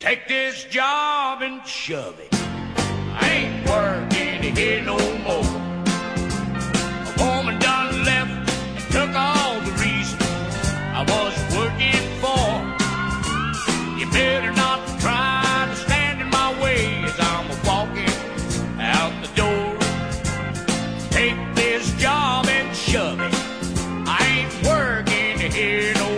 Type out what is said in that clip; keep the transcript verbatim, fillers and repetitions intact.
Take this job and shove it. I ain't working here no more. A woman done left and took all the reason I was working for. You better not try to stand in my way as I'm walking out the door. Take this job and shove it. I ain't working here no more.